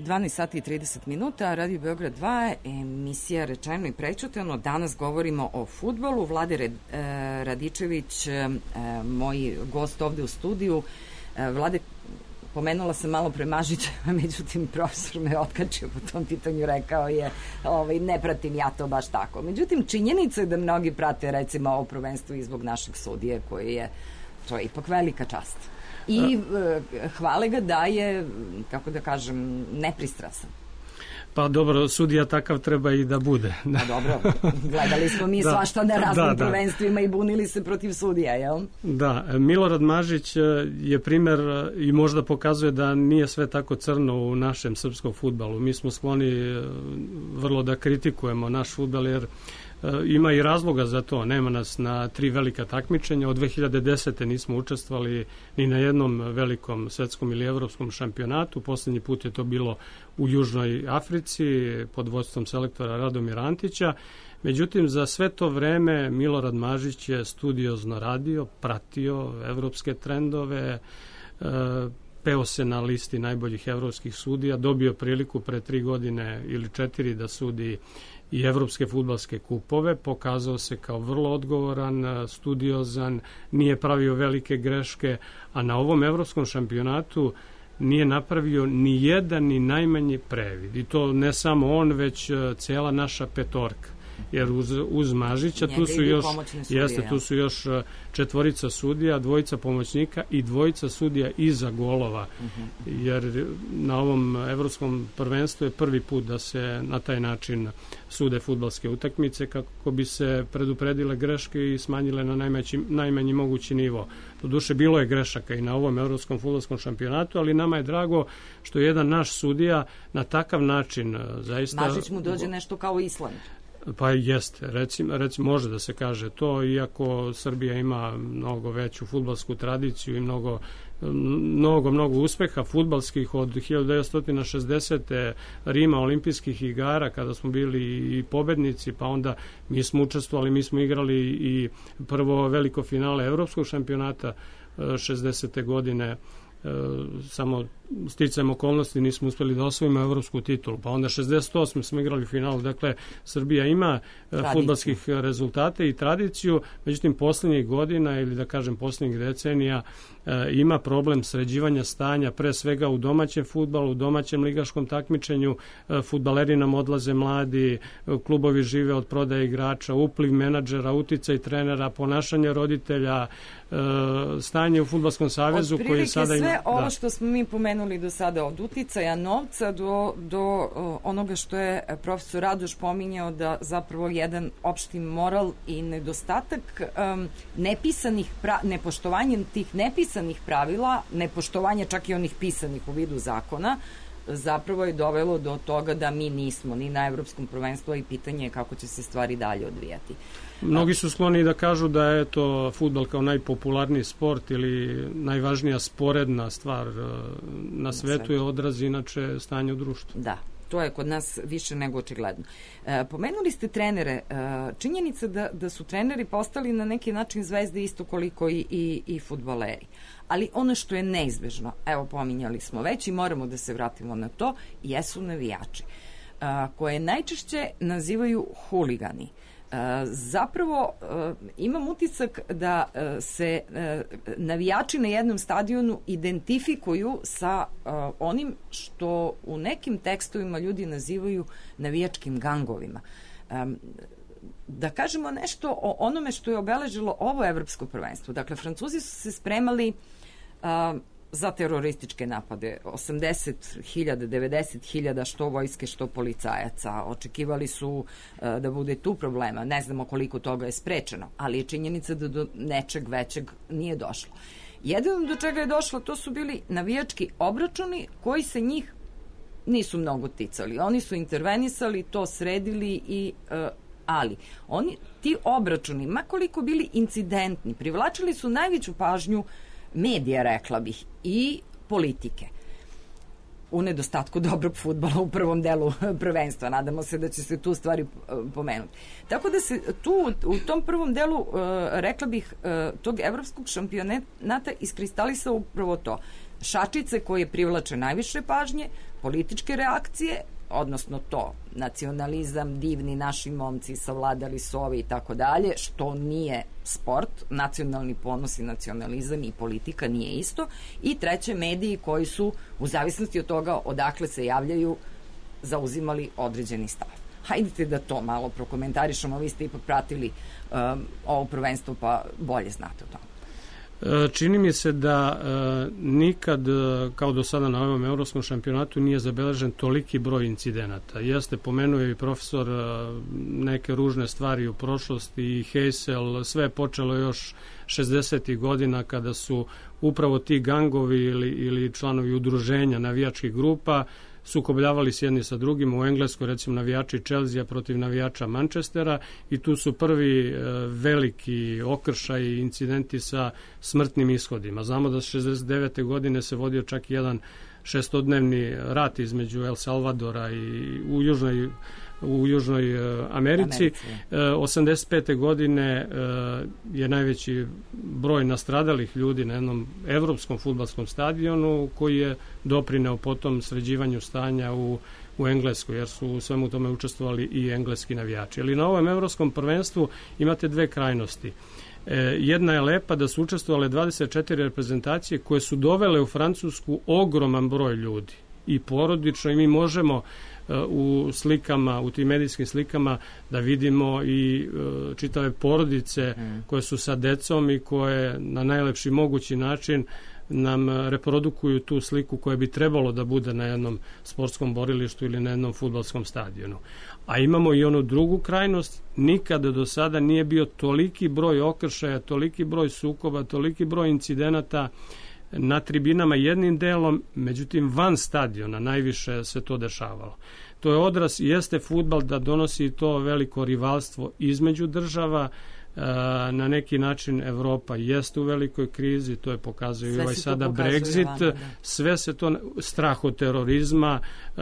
12 sati i 30 minuta, Radio Beograd 2, emisija Rečeno i prećutano. Danas govorimo o fudbalu. Vlade Radičević, moj gost ovde u studiju. Vlade, pomenula sam malo pre Mažića, međutim profesor me otkačio po tom pitanju, rekao je ne pratim ja to baš tako. Međutim, činjenica je da mnogi prate recimo ovo prvenstvo i zbog našeg sudije koji je, to je ipak velika čast. I hvale ga da je, kako da kažem, nepristrasan. Pa dobro, sudija takav treba i da bude. Pa dobro, gledali smo mi svašta na raznim prvenstvima i bunili se protiv sudija, jel? Da, Milorad Mažić je primer i možda pokazuje da nije sve tako crno u našem srpskom fudbalu. Mi smo skloni vrlo da kritikujemo naš fudbal, jer ima i razloga za to. Nema nas na 3 velika takmičenja. Od 2010. nismo učestvovali ni na jednom velikom svetskom ili evropskom šampionatu. Poslednji put je to bilo u Južnoj Africi pod vodstvom selektora Radomira Antića. Međutim, za sve to vreme Milorad Mažić je studiozno radio, pratio evropske trendove, peo se na listi najboljih evropskih sudija, dobio priliku pre 3 godine ili 4 da sudi i evropske fudbalske kupove, pokazao se kao vrlo odgovoran, studiozan, nije pravio velike greške, a na ovom evropskom šampionatu nije napravio ni jedan ni najmanji previd. I to ne samo on, već cela naša petorka. Jer uz Mažića tu su još 4 sudija, 2 pomoćnika i 2 sudija iza golova. Jer na ovom evropskom prvenstvu je prvi put da se na taj način sude fudbalske utakmice kako bi se predupredile greške i smanjile na najmanji mogući nivo. Doduše, bilo je grešaka i na ovom evropskom fudbalskom šampionatu, ali nama je drago što je jedan naš sudija na takav način zaista... Mažić mu dođe nešto kao Island. Pa jeste, recimo može da se kaže to, iako Srbija ima mnogo veću fudbalsku tradiciju i mnogo uspeha fudbalskih od 1960. Rima, olimpijskih igara, kada smo bili i pobednici, pa onda mi smo učestvovali, mi smo igrali i prvo veliko finale evropskog šampionata 60. godine, samo sticajem okolnosti nismo uspeli da osvojimo evropsku titulu, pa onda 68. smo igrali finalu. Dakle, Srbija ima fudbalskih rezultate i tradiciju, međutim poslednjih godina ili da kažem poslednjih decenija ima problem sređivanja stanja, pre svega u domaćem fudbalu, u domaćem ligaškom takmičenju. Fudbaleri nam odlaze mladi, klubovi žive od prodaje igrača, upliv menadžera, uticaj trenera, ponašanje roditelja, stanje u Fudbalskom savezu koji sada ima... Sve ovo što smo mi pomenuli do sada, od uticaja novca do onoga što je profesor Radoš pominjao, da zapravo jedan opšti moral i nedostatak nepoštovanjem tih nepisanih pravila, nepoštovanje čak i onih pisanih u vidu zakona, zapravo je dovelo do toga da mi nismo ni na evropskom prvenstvu, i pitanje je kako će se stvari dalje odvijati. Mnogi su skloni da kažu da je to fudbal kao najpopularniji sport ili najvažnija sporedna stvar na svetu, je odraz inače stanje u društvu. Da, to je kod nas više nego očigledno. Pomenuli ste trenere. Činjenica da su treneri postali na neki način zvezde isto koliko i fudbaleri. Ali ono što je neizbežno, evo pominjali smo već i moramo da se vratimo na to, jesu navijači, koje najčešće nazivaju huligani. Zapravo imam utisak da se navijači na jednom stadionu identifikuju sa onim što u nekim tekstovima ljudi nazivaju navijačkim gangovima. Da kažemo nešto o onome što je obeležilo ovo evropsko prvenstvo. Dakle, Francuzi su se spremali za terorističke napade, 80.000, 90.000 što vojske, što policajaca. Očekivali su da bude tu problema. Ne znamo koliko toga je sprečeno, ali je činjenica da do nečeg većeg nije došlo. Jedino do čega je došlo, to su bili navijački obračuni koji se njih nisu mnogo ticali. Oni su intervenisali, to sredili ali ti obračuni, makoliko bili incidentni, privlačili su najveću pažnju medija, rekla bih, i politike. U nedostatku dobrog fudbala u prvom delu prvenstva. Nadamo se da će se tu stvari pomenuti. Tako da se tu, u tom prvom delu, rekla bih, tog evropskog šampionata iskristalisao upravo to. šačice koje privlače najviše pažnje, političke reakcije, odnosno to, nacionalizam, divni naši momci, savladali su ove i tako dalje, što nije sport, nacionalni ponos i nacionalizam i politika nije isto, i treće, mediji koji su, u zavisnosti od toga odakle se javljaju, zauzimali određeni stav. Hajdete da to malo prokomentarišemo, vi ste ipak pratili ovo prvenstvo, pa bolje znate o tome. Čini mi se da nikad, kao do sada na ovom evropskom šampionatu, nije zabeležen toliki broj incidenata. Jeste, pomenuo i profesor neke ružne stvari u prošlosti i Heysel, sve je počelo još 60. godina kada su upravo ti gangovi ili članovi udruženja navijačkih grupa sukobljavali s jedni sa drugim. U Engleskoj, recimo, navijači Chelsea protiv navijača Manchestera, i tu su prvi veliki okršaj i incidenti sa smrtnim ishodima. Znamo da 69. godine se vodio čak jedan šestodnevni rat između El Salvadora i u Južnoj Americi. 85. godine je najveći broj nastradalih ljudi na jednom evropskom fudbalskom stadionu, koji je doprineo potom sređivanju stanja u Engleskoj, jer su u svemu tome učestvovali i engleski navijači. Ali na ovom evropskom prvenstvu imate dve krajnosti. Jedna je lepa, da su učestvovale 24 reprezentacije koje su dovele u Francusku ogroman broj ljudi i porodično, i mi možemo u slikama, u tim medijskim slikama da vidimo i čitave porodice koje su sa decom i koje na najlepši mogući način nam reprodukuju tu sliku koja bi trebalo da bude na jednom sportskom borilištu ili na jednom fudbalskom stadionu. A imamo i onu drugu krajnost, nikada do sada nije bio toliki broj okršaja, toliki broj sukoba, toliki broj incidenata na tribinama jednim delom, međutim van stadiona najviše se to dešavalo. To je odraz, jeste fudbal da donosi to veliko rivalstvo između država, na neki način Evropa jeste u velikoj krizi, to je pokazuje i ovaj sada Brexit, sve se to, strah od terorizma,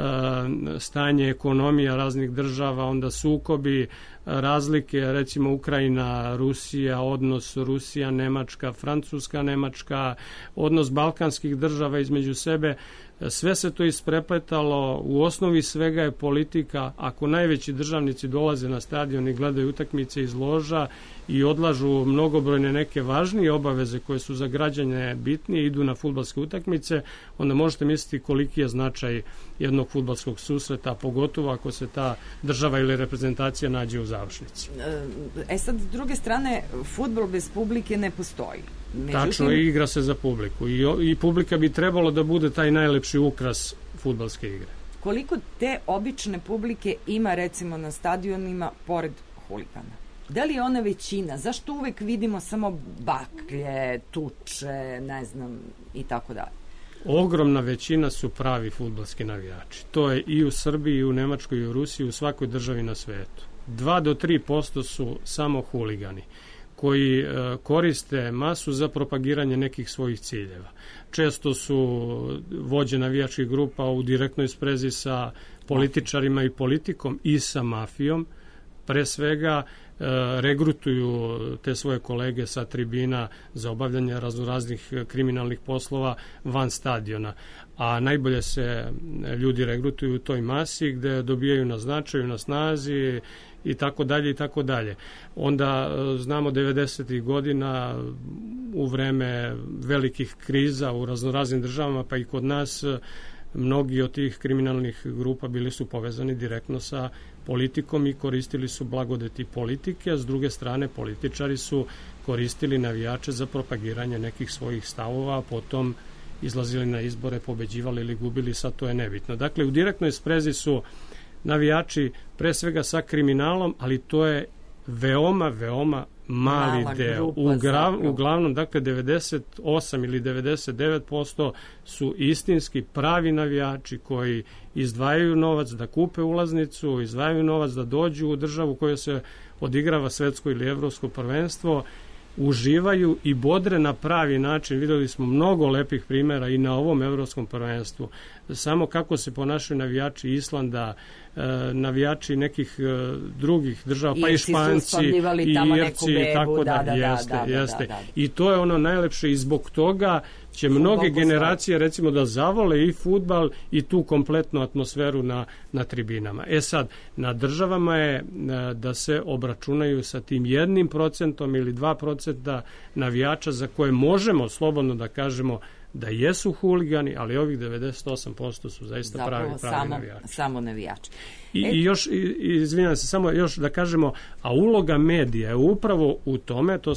stanje ekonomija raznih država, onda sukobi, razlike, recimo Ukrajina, Rusija, odnos Rusija, Nemačka, Francuska, Nemačka, odnos balkanskih država između sebe, sve se to isprepletalo. U osnovi svega je politika. Ako najveći državnici dolaze na stadion i gledaju utakmice iz loža i odlažu mnogobrojne neke važnije obaveze koje su za građane bitnije, idu na fudbalske utakmice, onda možete misliti koliki je značaj jednog fudbalskog susreta, pogotovo ako se ta država ili reprezentacija nađe u završnici. Sad, s druge strane, fudbal bez publike ne postoji. Međutim, tačno, igra se za publiku i publika bi trebalo da bude taj najlepši ukras fudbalske igre. Koliko te obične publike ima, recimo, na stadionima pored huligana? Da li je ona većina? Zašto uvek vidimo samo baklje, tuče, ne znam, i tako dalje? Ogromna većina su pravi fudbalski navijači. To je i u Srbiji, i u Nemačkoj, i u Rusiji, u svakoj državi na svetu. 2 do 3% su samo huligani koji koriste masu za propagiranje nekih svojih ciljeva. Često su vođe navijačkih grupa u direktnoj sprezi sa političarima i politikom i sa mafijom. Pre svega regrutuju te svoje kolege sa tribina za obavljanje raznoraznih kriminalnih poslova van stadiona. A najbolje se ljudi regrutuju u toj masi gde dobijaju na značaju, na snazi i tako dalje i tako dalje. Onda znamo 90. godina u vreme velikih kriza u raznoraznim državama, pa i kod nas, mnogi od tih kriminalnih grupa bili su povezani direktno sa politikom i koristili su blagodeti politike, a s druge strane političari su koristili navijače za propagiranje nekih svojih stavova, a potom izlazili na izbore, pobeđivali ili gubili, sad to je nebitno. Dakle, u direktnoj sprezi su navijači pre svega sa kriminalom, ali to je veoma mali deo. Uglavnom, dakle, 98 ili 99% su istinski pravi navijači koji izdvajaju novac da kupe ulaznicu, izdvajaju novac da dođu u državu koja se odigrava svetsko ili evropsko prvenstvo, uživaju i bodre na pravi način. Videli smo mnogo lepih primjera i na ovom evropskom prvenstvu. Samo kako se ponašaju navijači Islanda, navijači nekih drugih država, pa i Španci, i Irci, i tako da, jeste. I to je ono najlepše i zbog toga će mnoge generacije recimo da zavole i fudbal i tu kompletnu atmosferu na tribinama. Sad, na državama je da se obračunaju sa tim 1% ili 2% navijača za koje možemo slobodno da kažemo da jesu huligani, ali ovih 98% su zaista pravi navijači. Samo navijači. I još, izvinjam se, samo još da kažemo, a uloga medija je upravo u tome, da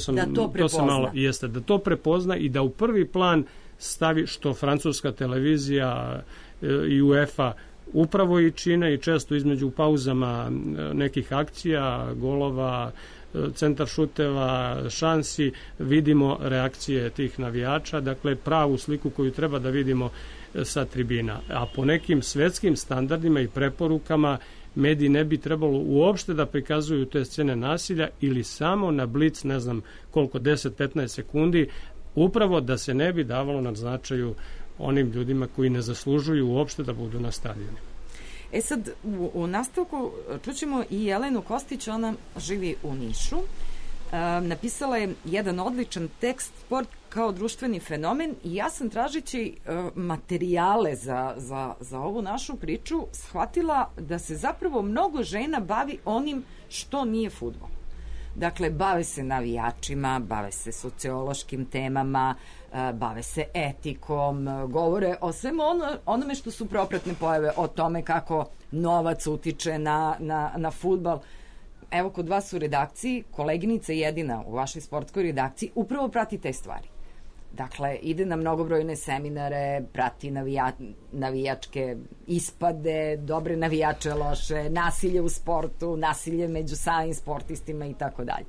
to prepozna i da u prvi plan stavi, što francuska televizija i UEFA upravo i čine, i često između pauzama nekih akcija, golova, centar šuteva, šansi, vidimo reakcije tih navijača, dakle pravu sliku koju treba da vidimo sa tribina. A po nekim svetskim standardima i preporukama mediji ne bi trebalo uopšte da prikazuju te scene nasilja ili samo na blic, ne znam koliko, 10-15 sekundi, upravo da se ne bi davalo na značaju onim ljudima koji ne zaslužuju uopšte da budu na stadionu. Sad, u nastavku čućemo i Jelenu Kostić, ona živi u Nišu. Napisala je jedan odličan tekst, sport kao društveni fenomen, i ja sam tražeći materijale za ovu našu priču shvatila da se zapravo mnogo žena bavi onim što nije fudbal. Dakle, bave se navijačima, bave se sociološkim temama, bave se etikom, govore o svemu onome što su propratne pojave, o tome kako novac utiče na fudbal. Evo, kod vas u redakciji, koleginica jedina u vašoj sportskoj redakciji upravo prati te stvari. Dakle, ide na mnogobrojne seminare, prati navijačke ispade, dobre navijače, loše, nasilje u sportu, nasilje među samim sportistima i tako dalje.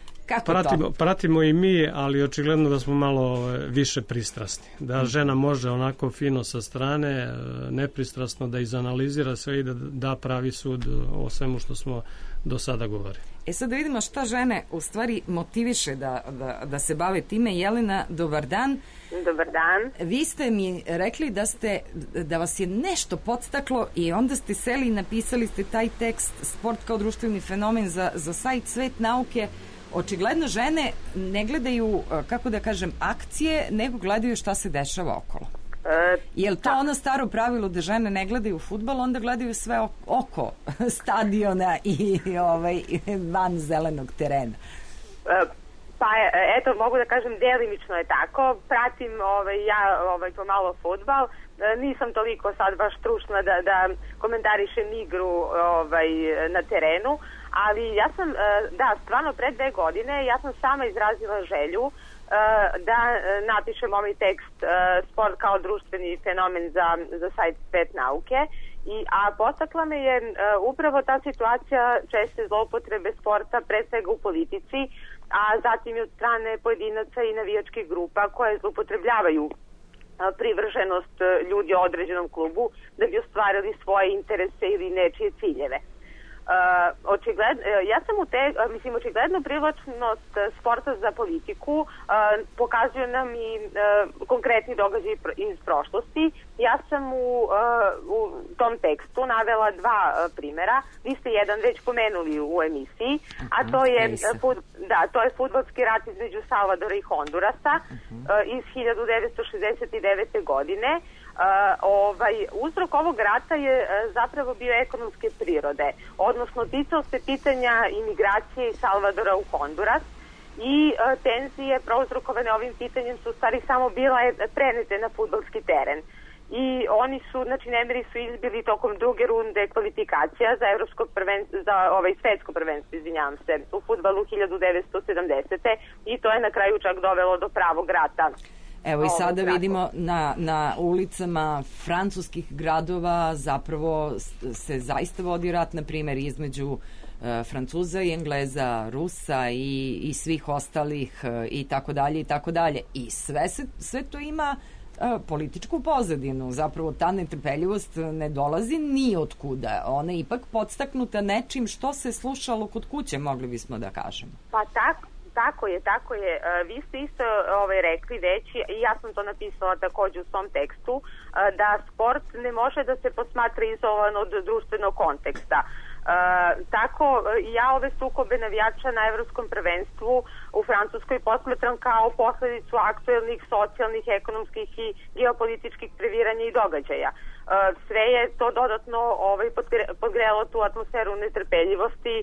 Pratimo i mi, ali očigledno da smo malo više pristrasni. Da žena može onako fino sa strane, nepristrasno da izanalizira sve i da da pravi sud o svemu što smo do sada govorili. Sad da vidimo šta žene u stvari motiviše da se bave time. Jelena, dobar dan. Dobar dan. Vi ste mi rekli da vas je nešto podstaklo i onda ste seli i napisali ste taj tekst Sport kao društveni fenomen za sajt Svet nauke. Očigledno žene ne gledaju, kako da kažem, akcije, nego gledaju šta se dešava okolo. Je li to ono staro pravilo da žene ne gledaju fudbal, onda gledaju sve oko stadiona i van zelenog terena? Pa eto, mogu da kažem delimično je tako. Pratim pomalo fudbal. Nisam toliko sad baš stručna da komentarišem igru na terenu, ali ja sam, stvarno pre 2 godine ja sam sama izrazila želju da napišem ovaj tekst Sport kao društveni fenomen za sajt Svet nauke, a podstakla me je upravo ta situacija česte zloupotrebe sporta, pre svega u politici, a zatim i od strane pojedinaca i navijačkih grupa koje zloupotrebljavaju privrženost ljudi o određenom klubu da bi ostvarili svoje interese ili nečije ciljeve. Očigledno privlačnost sporta za politiku pokazuju nam i konkretni događaji iz prošlosti. Ja sam u tom tekstu navela 2 primjera. Vi ste jedan već pomenuli u emisiji, a to je fudbalski rat između Salvadora i Hondurasa iz 1969. godine. Uzrok ovog rata je zapravo bio ekonomske prirode, odnosno ticao se pitanja imigracije iz Salvadora u Honduras i tenzije prouzrokovane ovim pitanjem su u stvari samo bile prenete na fudbalski teren. I oni su, nemiri su izbili tokom 2. runde kvalifikacija za svetsko prvenstvo, u fudbalu 1970. i to je na kraju čak dovelo do pravog rata. Evo i sada vidimo na ulicama francuskih gradova zapravo se zaista vodi rat, na primjer, između Francuza i Engleza, Rusa i svih ostalih i tako dalje i tako dalje. I sve to ima političku pozadinu. Zapravo ta netrpeljivost ne dolazi ni od kuda. Ona je ipak podstaknuta nečim što se slušalo kod kuće, mogli bismo da kažemo. Pa tako je. Vi ste isto rekli već, i ja sam to napisala također u svom tekstu, da sport ne može da se posmatra izolovan od društvenog konteksta. Tako ja ove sukobe navijača na evropskom prvenstvu u Francuskoj posmatram kao posledicu aktuelnih socijalnih, ekonomskih i geopolitičkih previranja i događaja. Sve je to dodatno podgrelo tu atmosferu netrpeljivosti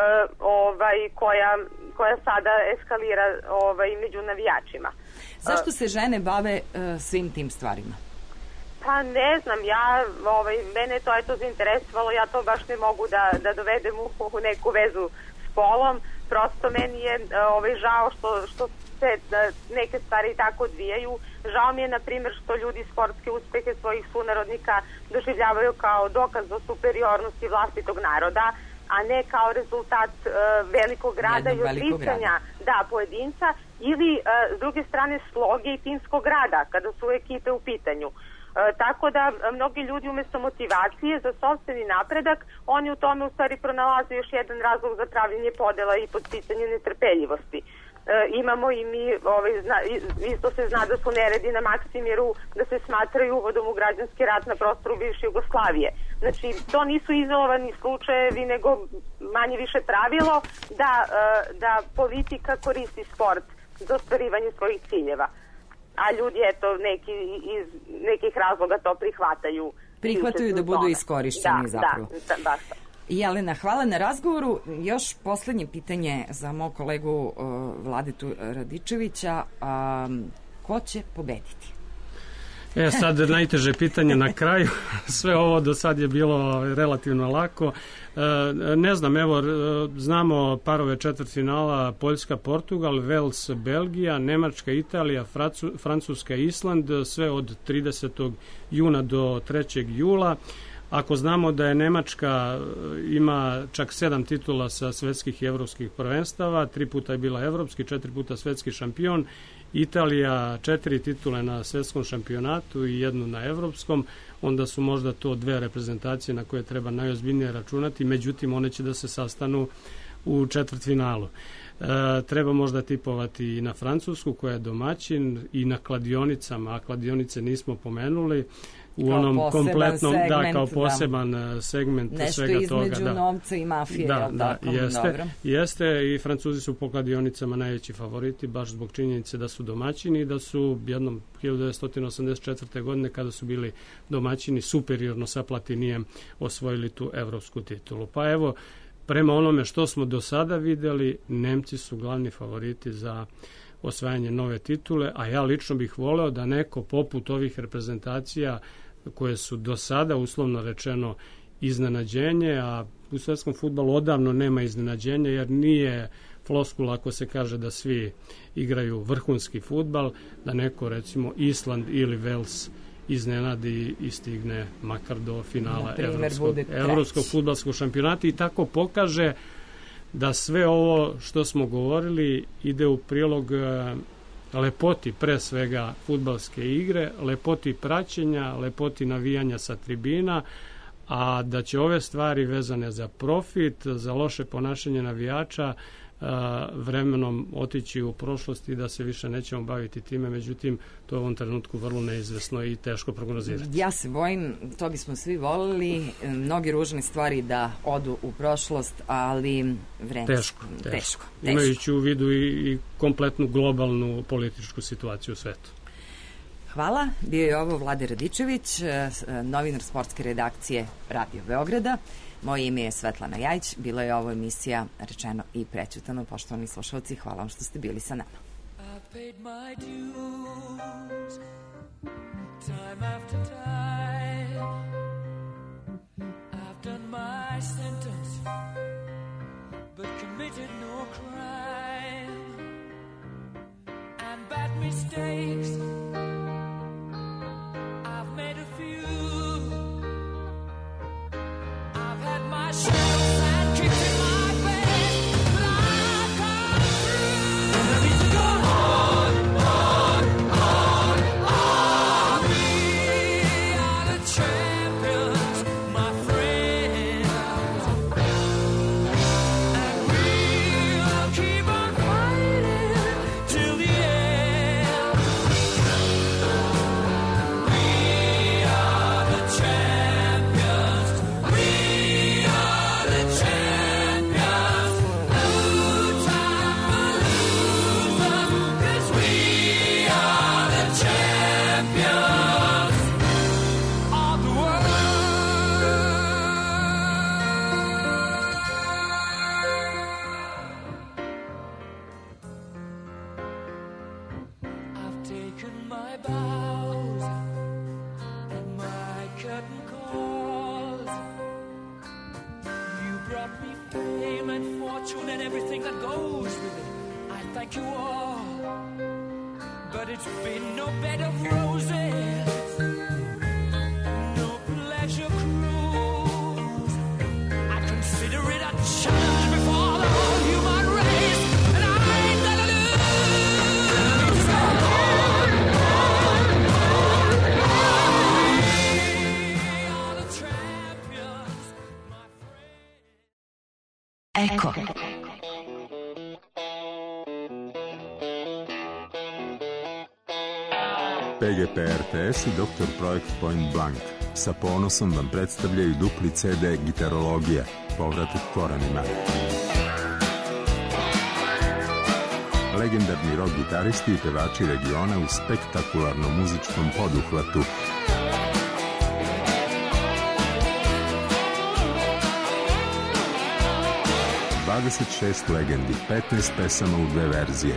koja sada eskalira među navijačima. Zašto se žene bave svim tim stvarima? Pa ne znam, mene je to zainteresovalo, ja to baš ne mogu da dovedem u neku vezu s polom, prosto meni je žao što se neke stvari tako odvijaju. Žao mi je, na primjer, što ljudi sportske uspehe svojih sunarodnika doživljavaju kao dokaz o superiornosti vlastitog naroda, a ne kao rezultat velikog rada i odricanja pojedinca, ili s druge strane sloge i timskog rada kada su ekipe u pitanju. Tako da mnogi ljudi umjesto motivacije za sopstveni napredak, oni u tome u stvari pronalaze još jedan razlog za pravljenje podela i podsticanje netrpeljivosti. Imamo i mi, isto se zna da su neredi na Maksimiru, da se smatraju uvodom u građanski rat na prostoru bivše Jugoslavije. Znači, to nisu izolovani slučajevi, nego manje više pravilo da politika koristi sport za ostvarivanje svojih ciljeva. A ljudi, neki iz nekih razloga to prihvataju. Prihvataju da budu iskorišćeni zapravo. Da, baš. Jelena, hvala na razgovoru. Još poslednje pitanje za mog kolegu Vladetu Radičevića. Ko će pobediti? Sad najteže pitanje na kraju. Sve ovo do sad je bilo relativno lako. Ne znam, evo, znamo parove četvrtfinala Poljska-Portugal, Vels-Belgija, Nemačka-Italija, Francuska-Island, sve od 30. juna do 3. jula. Ako znamo da je Nemačka ima čak 7 titula sa svetskih i evropskih prvenstava, 3 puta je bila evropski, 4 puta svetski šampion, Italija 4 titule na svetskom šampionatu i 1 na evropskom, onda su možda to 2 reprezentacije na koje treba najozbiljnije računati, međutim one će da se sastanu u četvrtfinalu. Treba možda tipovati i na Francusku koja je domaćin i na kladionicama, a kladionice nismo pomenuli, u onom kompletnom, kao poseban segment svega toga. Nešto između novca i mafije, jeste i Francuzi su po kladionicama najveći favoriti, baš zbog činjenice da su domaćini i da su jednom 1984. godine kada su bili domaćini superiorno sa Platinijem osvojili tu evropsku titulu. Pa evo, prema onome što smo do sada videli, Nemci su glavni favoriti za osvajanje nove titule, a ja lično bih voleo da neko poput ovih reprezentacija koje su do sada, uslovno rečeno, iznenađenje, a u svetskom fudbalu odavno nema iznenađenja, jer nije floskula ako se kaže da svi igraju vrhunski fudbal, da neko, recimo, Island ili Vels iznenadi i stigne makar do finala evropskog fudbalskog šampionata i tako pokaže da sve ovo što smo govorili ide u prilog lepoti pre svega fudbalske igre, lepoti praćenja, lepoti navijanja sa tribina, a da će ove stvari vezane za profit, za loše ponašanje navijača vremenom otići u prošlost i da se više nećemo baviti time, međutim to je u ovom trenutku vrlo neizvesno i teško prognozirati. Ja se bojim, to bismo svi volili, mnogi ružne stvari da odu u prošlost, ali vreme. Teško. Imajući u vidu i kompletnu globalnu političku situaciju u svetu. Hvala, bio je ovo Vlade Radičević, novinar sportske redakcije Radio Beograda. Moje ime je Svetlana Jajić, bila je ovo emisija Rečeno i prećutano. Poštovani slušalci, hvala vam što ste bili sa nama. I paid my dues, time after time. I've done my sentence, but committed no crime. And bad mistakes, I've made a few. I've had my shadows and kicks in my bed, but I've come through. And I need to go on. We are the champions, my friends, and we'll keep on fighting till the end. taken my vows and my curtain calls. You brought me fame and fortune and everything that goes with it. I thank you all, but it's been no bed of roses, no pleasure cruise. I consider it a challenge before the whole human race, and I ain't gonna lose. We are the champions, my friend. Eko. PGP RTS i Dr. Projekt Point Blank sa ponosom vam predstavljaju dupli CD Gitarologija, povratak korenima. Legendarni rock gitaristi i pevači regiona u spektakularnom muzičkom poduhvatu. ...26 legendi, 15 pesama u 2 verzije.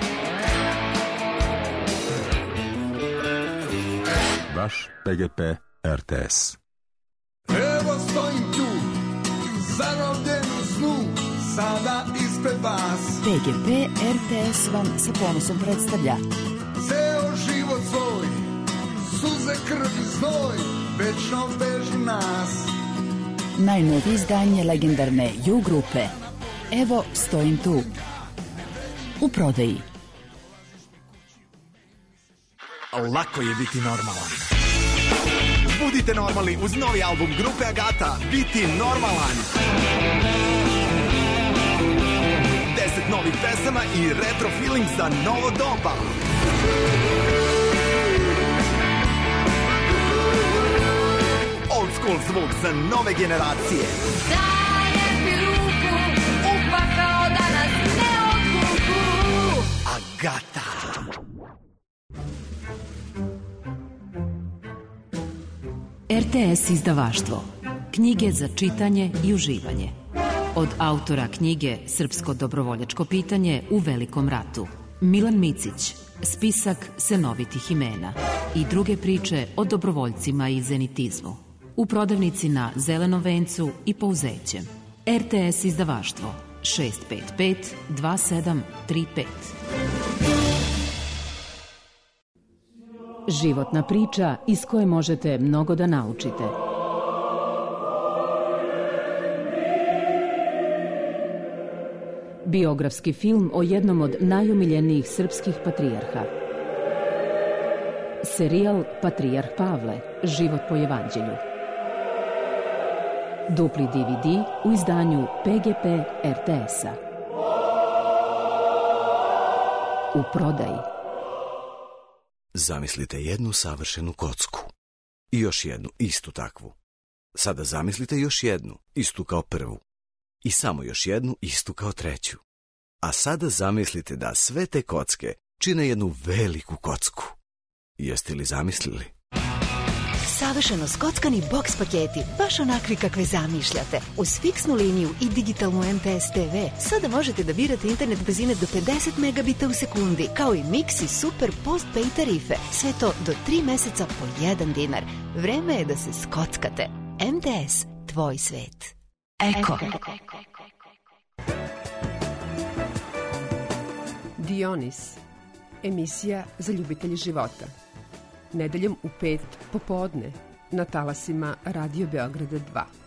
Vaš PGP RTS. Evo stojim tu, zarobljen u snu, sada ispred vas. PGP RTS vam sa ponosom predstavlja Ceo život svoj, suze, krv i znoj, večno vežu nas. najnovije izdanje legendarne U grupe Evo stojim tu. U prodaji. Lako je biti normalan. Budite normalni uz novi album grupe Agata, Biti normalan. 10 novih pesama i retro feeling za novo doba. Old school zvuk za nove generacije. Dajem ti ruku, upakao da nas ne odvuku. Agata. RTS izdavaštvo. Knjige za čitanje i uživanje. Od autora knjige Srpsko dobrovoljačko pitanje u Velikom ratu. Milan Micić, spisak senovitih imena i druge priče o dobrovoljcima i zenitizmu. U prodavnici na Zelenom vencu i Pouzećem. RTS izdavaštvo 655 2735. Životna priča iz koje možete mnogo da naučite. Biografski film o jednom od najomiljenijih srpskih patrijarha. Serijal Patrijarh Pavle, život po evanđelju. Dupli DVD u izdanju PGP RTS-a. U prodaji. Zamislite jednu savršenu kocku. I još jednu, istu takvu. Sada zamislite još jednu, istu kao prvu. I samo još jednu, istu kao treću. A sada zamislite da sve te kocke čine jednu veliku kocku. Jeste li zamislili? Savršeno skockani boks paketi, baš onakvi kakve zamišljate. Uz fiksnu liniju i digitalnu MTS TV sada možete da birate internet brzine do 50 megabita u sekundi, kao i Mix i Super Postpay tarife. Sve to do 3 meseca po 1 dinar. Vreme je da se skockate. MTS, tvoj svet. Eko. Dionis, emisija za ljubitelje života. Nedeljom u 5 popodne na talasima Radio Beograda 2.